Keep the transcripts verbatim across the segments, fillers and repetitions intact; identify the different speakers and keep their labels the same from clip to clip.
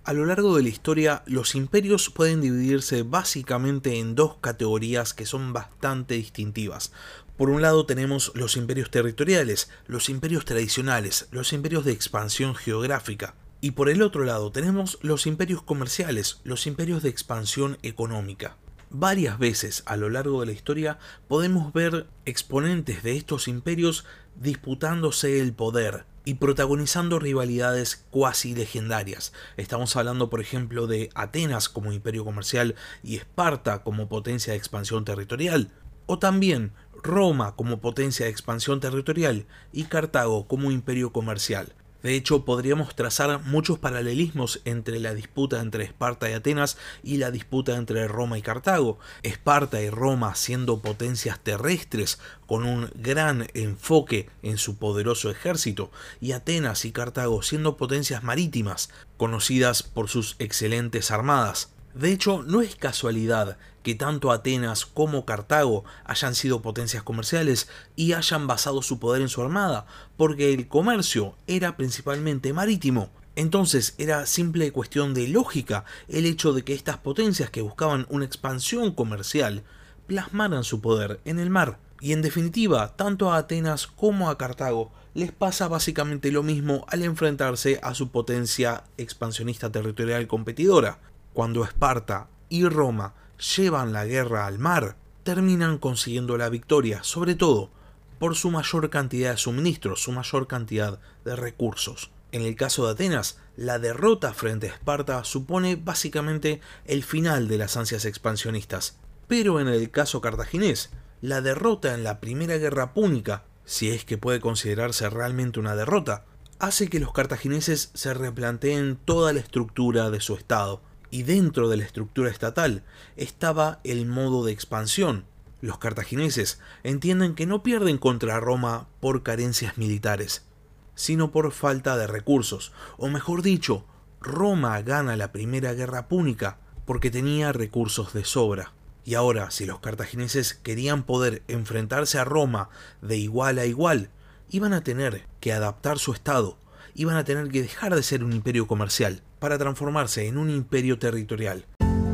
Speaker 1: A lo largo de la historia, los imperios pueden dividirse básicamente en dos categorías que son bastante distintivas. Por un lado tenemos los imperios territoriales, los imperios tradicionales, los imperios de expansión geográfica. Y por el otro lado tenemos los imperios comerciales, los imperios de expansión económica. Varias veces a lo largo de la historia podemos ver exponentes de estos imperios disputándose el poder y protagonizando rivalidades cuasi legendarias. Estamos hablando, por ejemplo, de Atenas como imperio comercial y Esparta como potencia de expansión territorial, o también Roma como potencia de expansión territorial y Cartago como imperio comercial. De hecho, podríamos trazar muchos paralelismos entre la disputa entre Esparta y Atenas y la disputa entre Roma y Cartago. Esparta y Roma siendo potencias terrestres con un gran enfoque en su poderoso ejército, y Atenas y Cartago siendo potencias marítimas, conocidas por sus excelentes armadas. De hecho, no es casualidad que tanto Atenas como Cartago hayan sido potencias comerciales y hayan basado su poder en su armada, porque el comercio era principalmente marítimo. Entonces era simple cuestión de lógica el hecho de que estas potencias que buscaban una expansión comercial plasmaran su poder en el mar. Y en definitiva, tanto a Atenas como a Cartago les pasa básicamente lo mismo al enfrentarse a su potencia expansionista territorial competidora. Cuando Esparta y Roma llevan la guerra al mar, terminan consiguiendo la victoria, sobre todo por su mayor cantidad de suministros, su mayor cantidad de recursos. En el caso de Atenas, la derrota frente a Esparta supone básicamente el final de las ansias expansionistas. Pero en el caso cartaginés, la derrota en la primera guerra púnica, si es que puede considerarse realmente una derrota, hace que los cartagineses se replanteen toda la estructura de su estado. Y dentro de la estructura estatal estaba el modo de expansión. Los cartagineses entienden que no pierden contra Roma por carencias militares, sino por falta de recursos, o mejor dicho, Roma gana la primera guerra púnica porque tenía recursos de sobra. Y ahora, si los cartagineses querían poder enfrentarse a Roma de igual a igual, iban a tener que adaptar su estado, iban a tener que dejar de ser un imperio comercial para transformarse en un imperio territorial.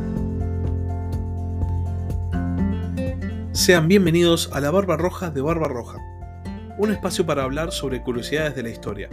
Speaker 1: Sean bienvenidos a la Barba Roja de Barba Roja, un espacio para hablar sobre curiosidades de la historia.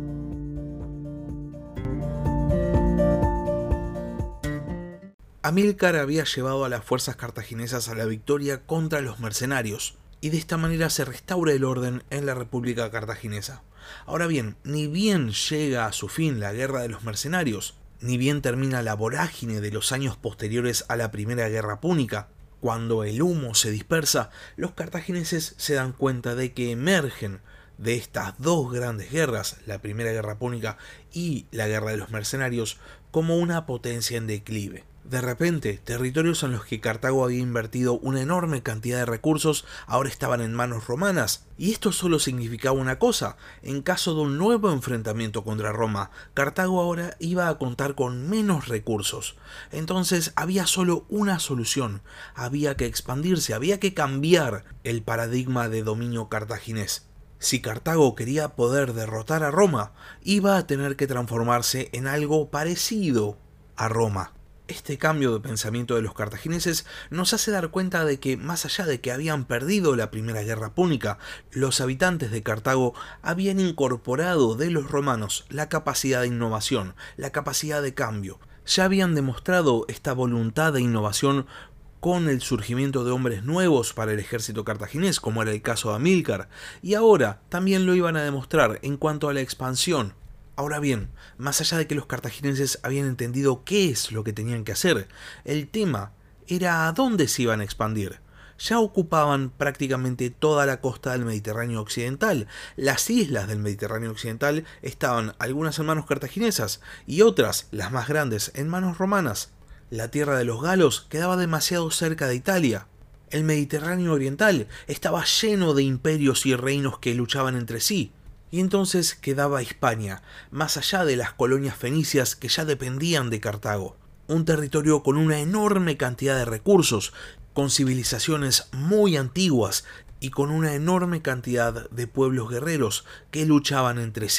Speaker 1: Amílcar había llevado a las fuerzas cartaginesas a la victoria contra los mercenarios, y de esta manera se restaura el orden en la República Cartaginesa. Ahora bien, ni bien llega a su fin la guerra de los mercenarios, ni bien termina la vorágine de los años posteriores a la primera guerra púnica, cuando el humo se dispersa, los cartagineses se dan cuenta de que emergen de estas dos grandes guerras, la primera guerra púnica y la guerra de los mercenarios, como una potencia en declive. De repente, territorios en los que Cartago había invertido una enorme cantidad de recursos ahora estaban en manos romanas, y esto solo significaba una cosa: en caso de un nuevo enfrentamiento contra Roma, Cartago ahora iba a contar con menos recursos. Entonces había solo una solución: había que expandirse, había que cambiar el paradigma de dominio cartaginés. Si Cartago quería poder derrotar a Roma, iba a tener que transformarse en algo parecido a Roma. Este cambio de pensamiento de los cartagineses nos hace dar cuenta de que, más allá de que habían perdido la primera guerra púnica, los habitantes de Cartago habían incorporado de los romanos la capacidad de innovación, la capacidad de cambio. Ya habían demostrado esta voluntad de innovación con el surgimiento de hombres nuevos para el ejército cartaginés, como era el caso de Amílcar, y ahora también lo iban a demostrar en cuanto a la expansión. Ahora bien, más allá de que los cartagineses habían entendido qué es lo que tenían que hacer, el tema era a dónde se iban a expandir. Ya ocupaban prácticamente toda la costa del Mediterráneo occidental. Las islas del Mediterráneo occidental estaban algunas en manos cartaginesas y otras, las más grandes, en manos romanas. La tierra de los galos quedaba demasiado cerca de Italia. El Mediterráneo oriental estaba lleno de imperios y reinos que luchaban entre sí. Y entonces quedaba Hispania, más allá de las colonias fenicias que ya dependían de Cartago. Un territorio con una enorme cantidad de recursos, con civilizaciones muy antiguas y con una enorme cantidad de pueblos guerreros que luchaban entre sí.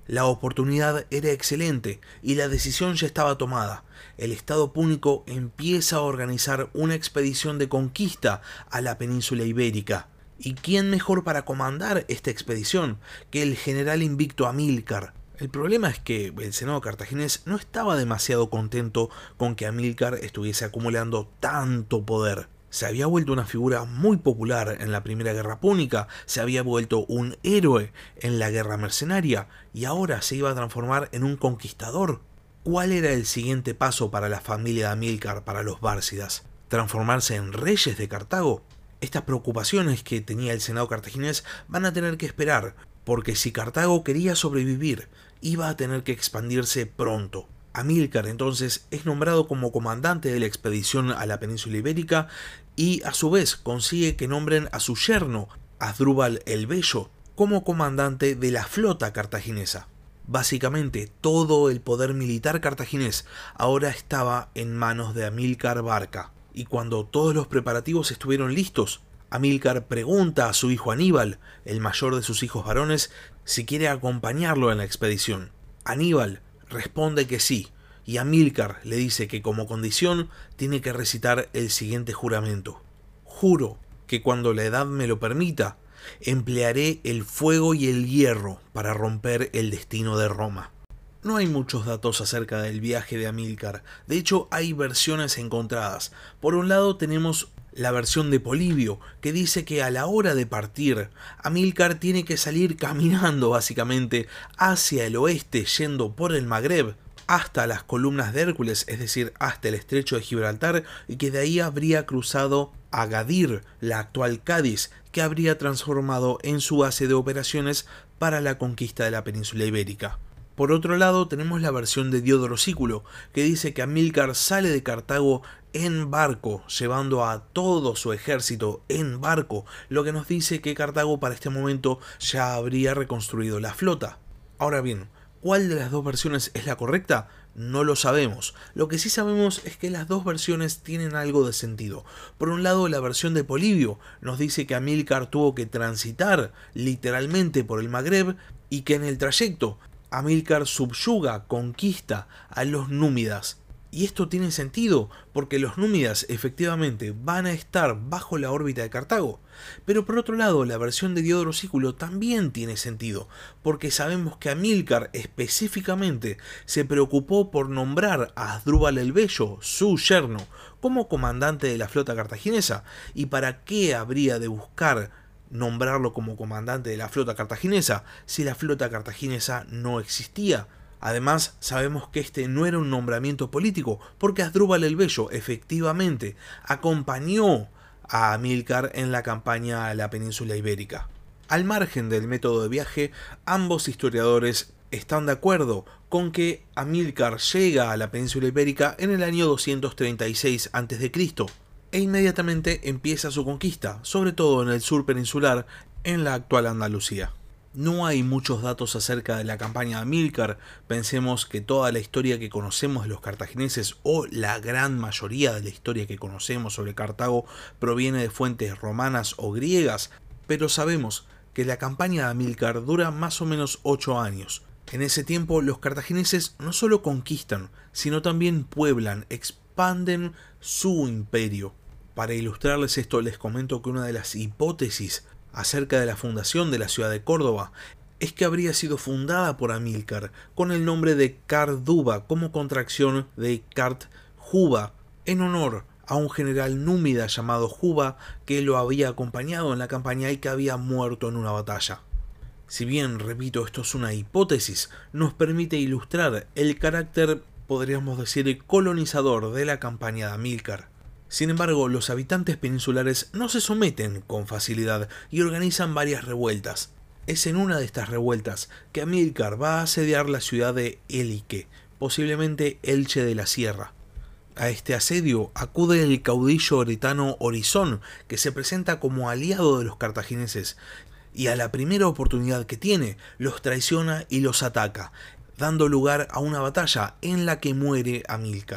Speaker 1: La oportunidad era excelente y la decisión ya estaba tomada. El Estado púnico empieza a organizar una expedición de conquista a la península ibérica. ¿Y quién mejor para comandar esta expedición que el general invicto Amílcar? El problema es que el Senado cartaginés no estaba demasiado contento con que Amílcar estuviese acumulando tanto poder. Se había vuelto una figura muy popular en la Primera Guerra Púnica, se había vuelto un héroe en la Guerra Mercenaria y ahora se iba a transformar en un conquistador. ¿Cuál era el siguiente paso para la familia de Amílcar, para los bárcidas? ¿Transformarse en reyes de Cartago? Estas preocupaciones que tenía el Senado cartaginés van a tener que esperar, porque si Cartago quería sobrevivir, iba a tener que expandirse pronto. Amílcar entonces es nombrado como comandante de la expedición a la península ibérica y a su vez consigue que nombren a su yerno, Asdrúbal el Bello, como comandante de la flota cartaginesa. Básicamente todo el poder militar cartaginés ahora estaba en manos de Amílcar Barca, y cuando todos los preparativos estuvieron listos, Amílcar pregunta a su hijo Aníbal, el mayor de sus hijos varones, si quiere acompañarlo en la expedición. Aníbal responde que sí, y Amílcar le dice que como condición tiene que recitar el siguiente juramento. Juro que cuando la edad me lo permita, emplearé el fuego y el hierro para romper el destino de Roma. No hay muchos datos acerca del viaje de Amílcar, de hecho hay versiones encontradas. Por un lado tenemos la versión de Polibio, que dice que a la hora de partir, Amílcar tiene que salir caminando básicamente hacia el oeste, yendo por el Magreb hasta las columnas de Hércules, es decir, hasta el estrecho de Gibraltar, y que de ahí habría cruzado a Gadir, la actual Cádiz, que habría transformado en su base de operaciones para la conquista de la península ibérica. Por otro lado, tenemos la versión de Diodoro Sículo, que dice que Amílcar sale de Cartago en barco, llevando a todo su ejército en barco, lo que nos dice que Cartago para este momento ya habría reconstruido la flota. Ahora bien, ¿cuál de las dos versiones es la correcta? No lo sabemos. Lo que sí sabemos es que las dos versiones tienen algo de sentido. Por un lado, la versión de Polibio nos dice que Amílcar tuvo que transitar literalmente por el Magreb y que en el trayecto Amílcar subyuga, conquista a los númidas. Y esto tiene sentido, porque los númidas efectivamente van a estar bajo la órbita de Cartago. Pero por otro lado, la versión de Diodoro Sículo también tiene sentido, porque sabemos que Amílcar específicamente se preocupó por nombrar a Asdrúbal el Bello, su yerno, como comandante de la flota cartaginesa. ¿Y para qué habría de buscar nombrarlo como comandante de la flota cartaginesa si la flota cartaginesa no existía? Además, sabemos que este no era un nombramiento político, porque Asdrúbal el Bello efectivamente acompañó a Amílcar en la campaña a la península ibérica. Al margen del método de viaje, ambos historiadores están de acuerdo con que Amílcar llega a la península ibérica en el año doscientos treinta y seis antes de Cristo e inmediatamente empieza su conquista, sobre todo en el sur peninsular, en la actual Andalucía. No hay muchos datos acerca de la campaña de Amílcar. Pensemos que toda la historia que conocemos de los cartagineses, o la gran mayoría de la historia que conocemos sobre Cartago, proviene de fuentes romanas o griegas, pero sabemos que la campaña de Amílcar dura más o menos ocho años. En ese tiempo los cartagineses no solo conquistan, sino también pueblan, expanden su imperio. Para ilustrarles esto, les comento que una de las hipótesis acerca de la fundación de la ciudad de Córdoba es que habría sido fundada por Amílcar con el nombre de Carduba como contracción de Cart-Juba, en honor a un general númida llamado Juba que lo había acompañado en la campaña y que había muerto en una batalla. Si bien, repito, esto es una hipótesis, nos permite ilustrar el carácter, podríamos decir, colonizador de la campaña de Amílcar. Sin embargo, los habitantes peninsulares no se someten con facilidad y organizan varias revueltas. Es en una de estas revueltas que Amílcar va a asediar la ciudad de Élique, posiblemente Elche de la Sierra. A este asedio acude el caudillo oretano Orizón, que se presenta como aliado de los cartagineses, y a la primera oportunidad que tiene, los traiciona y los ataca, dando lugar a una batalla en la que muere Amílcar.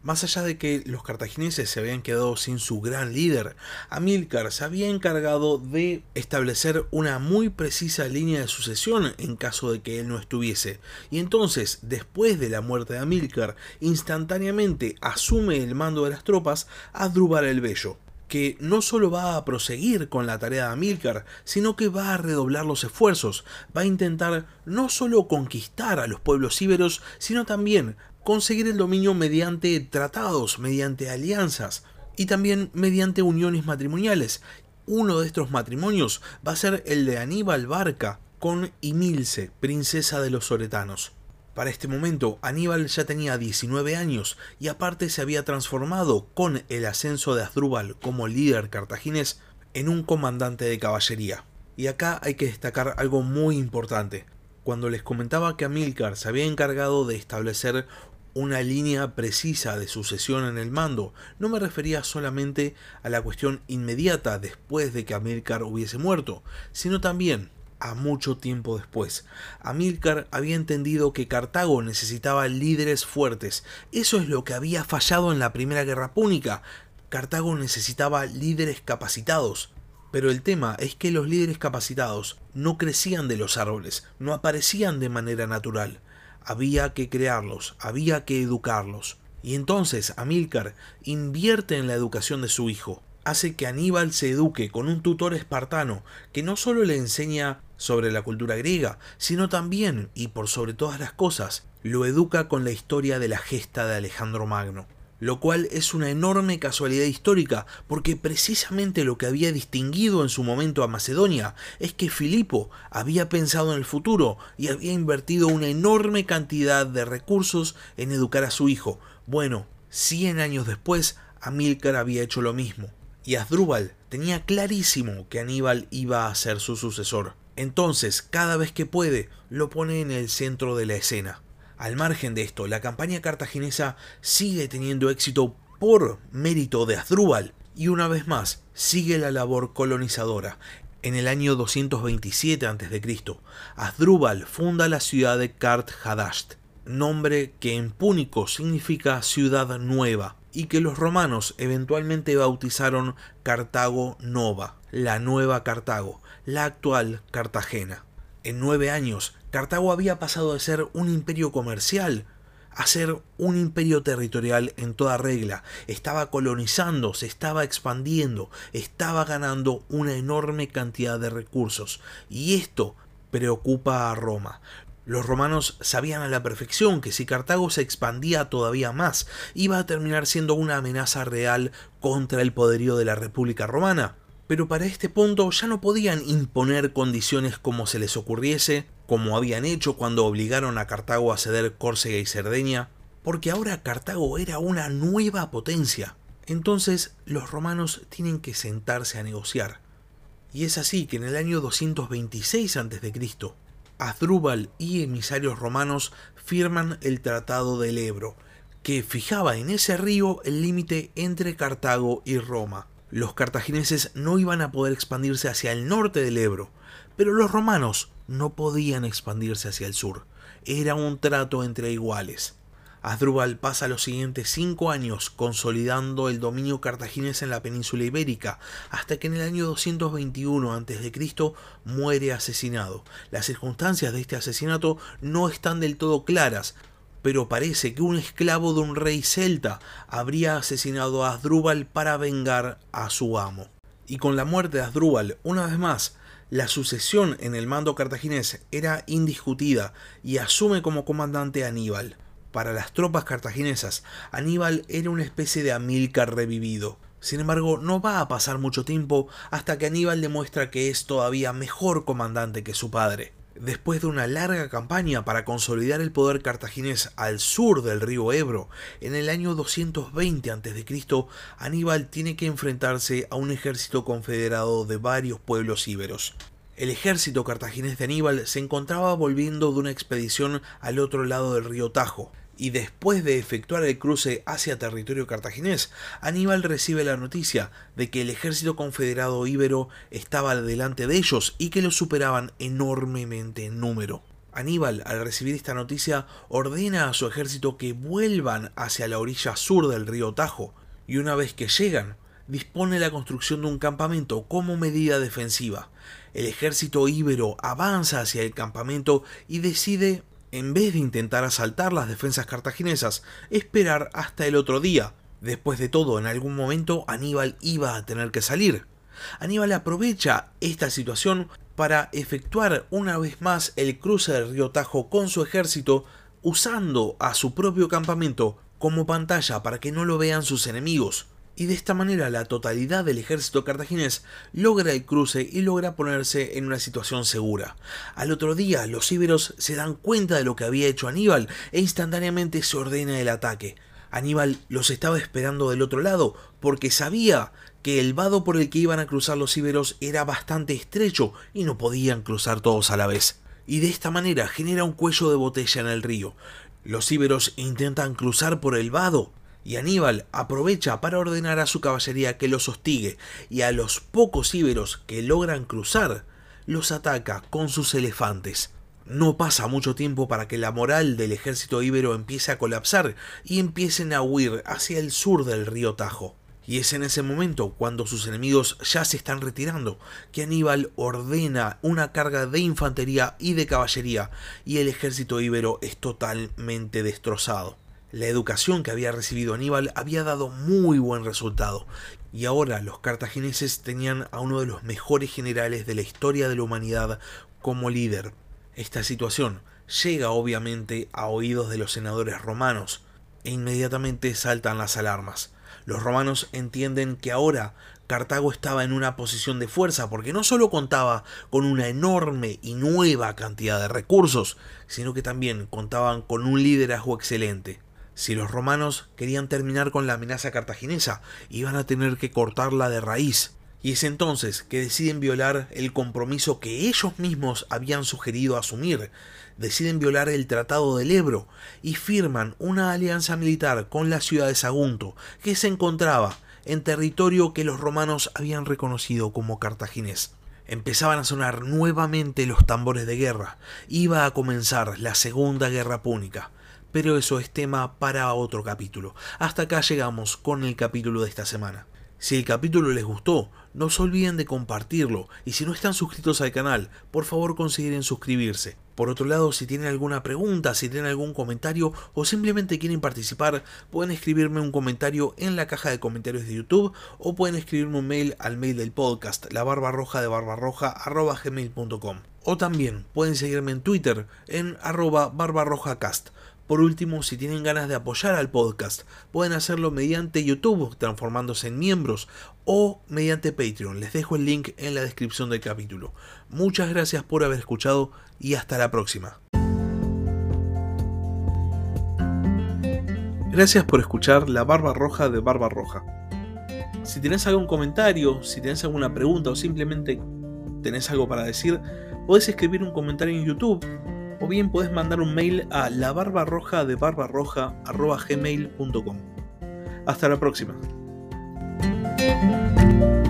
Speaker 1: Más allá de que los cartagineses se habían quedado sin su gran líder, Amílcar se había encargado de establecer una muy precisa línea de sucesión en caso de que él no estuviese. Y entonces, después de la muerte de Amílcar, instantáneamente asume el mando de las tropas Asdrúbal el Bello, que no solo va a proseguir con la tarea de Amílcar, sino que va a redoblar los esfuerzos, va a intentar no solo conquistar a los pueblos íberos, sino también conseguir el dominio mediante tratados, mediante alianzas y también mediante uniones matrimoniales. Uno de estos matrimonios va a ser el de Aníbal Barca con Emilce, princesa de los Oretanos. Para este momento, Aníbal ya tenía diecinueve años y aparte se había transformado con el ascenso de Asdrúbal como líder cartaginés en un comandante de caballería. Y acá hay que destacar algo muy importante. Cuando les comentaba que Amílcar se había encargado de establecer una línea precisa de sucesión en el mando, no me refería solamente a la cuestión inmediata después de que Amílcar hubiese muerto, sino también a mucho tiempo después. Amílcar había entendido que Cartago necesitaba líderes fuertes. Eso es lo que había fallado en la Primera Guerra Púnica. Cartago necesitaba líderes capacitados. Pero el tema es que los líderes capacitados no crecían de los árboles, no aparecían de manera natural. Había que crearlos, había que educarlos. Y entonces Amílcar invierte en la educación de su hijo. Hace que Aníbal se eduque con un tutor espartano que no solo le enseña sobre la cultura griega, sino también, y por sobre todas las cosas, lo educa con la historia de la gesta de Alejandro Magno. Lo cual es una enorme casualidad histórica, porque precisamente lo que había distinguido en su momento a Macedonia es que Filipo había pensado en el futuro y había invertido una enorme cantidad de recursos en educar a su hijo. Bueno, cien años después, Amílcar había hecho lo mismo, y Asdrúbal tenía clarísimo que Aníbal iba a ser su sucesor. Entonces, cada vez que puede, lo pone en el centro de la escena. Al margen de esto, la campaña cartaginesa sigue teniendo éxito por mérito de Asdrúbal y una vez más sigue la labor colonizadora. En el año doscientos veintisiete antes de Cristo, Asdrúbal funda la ciudad de Cart-Hadasht, nombre que en púnico significa ciudad nueva y que los romanos eventualmente bautizaron Cartago Nova, la nueva Cartago, la actual Cartagena. En nueve años, Cartago había pasado de ser un imperio comercial a ser un imperio territorial en toda regla. Estaba colonizando, se estaba expandiendo, estaba ganando una enorme cantidad de recursos. Y esto preocupa a Roma. Los romanos sabían a la perfección que si Cartago se expandía todavía más, iba a terminar siendo una amenaza real contra el poderío de la República Romana. Pero para este punto ya no podían imponer condiciones como se les ocurriese, como habían hecho cuando obligaron a Cartago a ceder Córcega y Cerdeña, porque ahora Cartago era una nueva potencia. Entonces los romanos tienen que sentarse a negociar. Y es así que en el año doscientos veintiséis antes de Cristo, Asdrúbal y emisarios romanos firman el Tratado del Ebro, que fijaba en ese río el límite entre Cartago y Roma. Los cartagineses no iban a poder expandirse hacia el norte del Ebro, pero los romanos no podían expandirse hacia el sur. Era un trato entre iguales. Asdrúbal pasa los siguientes cinco años consolidando el dominio cartaginés en la península ibérica, hasta que en el año doscientos veintiuno antes de Cristo muere asesinado. Las circunstancias de este asesinato no están del todo claras, pero parece que un esclavo de un rey celta habría asesinado a Asdrúbal para vengar a su amo. Y con la muerte de Asdrúbal, una vez más, la sucesión en el mando cartaginés era indiscutida y asume como comandante a Aníbal. Para las tropas cartaginesas, Aníbal era una especie de Amílcar revivido. Sin embargo, no va a pasar mucho tiempo hasta que Aníbal demuestra que es todavía mejor comandante que su padre. Después de una larga campaña para consolidar el poder cartaginés al sur del río Ebro, en el año doscientos veinte antes de Cristo, Aníbal tiene que enfrentarse a un ejército confederado de varios pueblos íberos. El ejército cartaginés de Aníbal se encontraba volviendo de una expedición al otro lado del río Tajo, y después de efectuar el cruce hacia territorio cartaginés, Aníbal recibe la noticia de que el ejército confederado íbero estaba delante de ellos y que los superaban enormemente en número. Aníbal, al recibir esta noticia, ordena a su ejército que vuelvan hacia la orilla sur del río Tajo, y una vez que llegan, dispone la construcción de un campamento como medida defensiva. El ejército íbero avanza hacia el campamento y decide, en vez de intentar asaltar las defensas cartaginesas, esperar hasta el otro día. Después de todo, en algún momento Aníbal iba a tener que salir. Aníbal aprovecha esta situación para efectuar una vez más el cruce del río Tajo con su ejército, usando a su propio campamento como pantalla para que no lo vean sus enemigos. Y de esta manera la totalidad del ejército cartaginés logra el cruce y logra ponerse en una situación segura. Al otro día los íberos se dan cuenta de lo que había hecho Aníbal e instantáneamente se ordena el ataque. Aníbal los estaba esperando del otro lado porque sabía que el vado por el que iban a cruzar los íberos era bastante estrecho y no podían cruzar todos a la vez. Y de esta manera genera un cuello de botella en el río. Los íberos intentan cruzar por el vado y Aníbal aprovecha para ordenar a su caballería que los hostigue, y a los pocos íberos que logran cruzar los ataca con sus elefantes. No pasa mucho tiempo para que la moral del ejército íbero empiece a colapsar y empiecen a huir hacia el sur del río Tajo. Y es en ese momento, cuando sus enemigos ya se están retirando, que Aníbal ordena una carga de infantería y de caballería, y el ejército íbero es totalmente destrozado. La educación que había recibido Aníbal había dado muy buen resultado, y ahora los cartagineses tenían a uno de los mejores generales de la historia de la humanidad como líder. Esta situación llega obviamente a oídos de los senadores romanos, e inmediatamente saltan las alarmas. Los romanos entienden que ahora Cartago estaba en una posición de fuerza porque no solo contaba con una enorme y nueva cantidad de recursos, sino que también contaban con un liderazgo excelente. Si los romanos querían terminar con la amenaza cartaginesa, iban a tener que cortarla de raíz. Y es entonces que deciden violar el compromiso que ellos mismos habían sugerido asumir. Deciden violar el Tratado del Ebro y firman una alianza militar con la ciudad de Sagunto, que se encontraba en territorio que los romanos habían reconocido como cartaginés. Empezaban a sonar nuevamente los tambores de guerra. Iba a comenzar la Segunda Guerra Púnica. Pero eso es tema para otro capítulo. Hasta acá llegamos con el capítulo de esta semana. Si el capítulo les gustó, no se olviden de compartirlo, y si no están suscritos al canal, por favor consideren suscribirse. Por otro lado, si tienen alguna pregunta, si tienen algún comentario o simplemente quieren participar, pueden escribirme un comentario en la caja de comentarios de YouTube o pueden escribirme un mail al mail del podcast, la barba roja de barbarroja arroba gmail punto com. O también pueden seguirme en Twitter en arroba barbarrojacast. Por último, si tienen ganas de apoyar al podcast, pueden hacerlo mediante YouTube, transformándose en miembros, o mediante Patreon. Les dejo el link en la descripción del capítulo. Muchas gracias por haber escuchado y hasta la próxima. Gracias por escuchar La Barba Roja de Barba Roja. Si tenés algún comentario, si tenés alguna pregunta o simplemente tenés algo para decir, podés escribir un comentario en YouTube. O bien podés mandar un mail a la barba roja de barbarroja arroba gmail punto com. Hasta la próxima.